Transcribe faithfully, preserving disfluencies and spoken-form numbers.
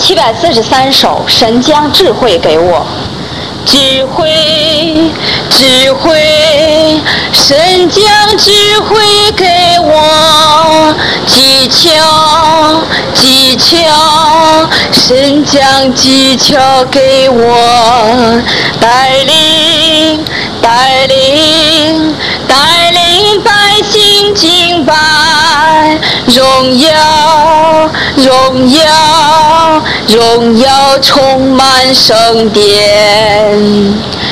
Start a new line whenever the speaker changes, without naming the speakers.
七百四十三首，神将智慧给我。智慧，智慧，神将智慧给我，技巧，技巧，神将技巧给我，带领，带领，带领百姓敬拜，荣耀，荣耀，荣耀充满圣殿。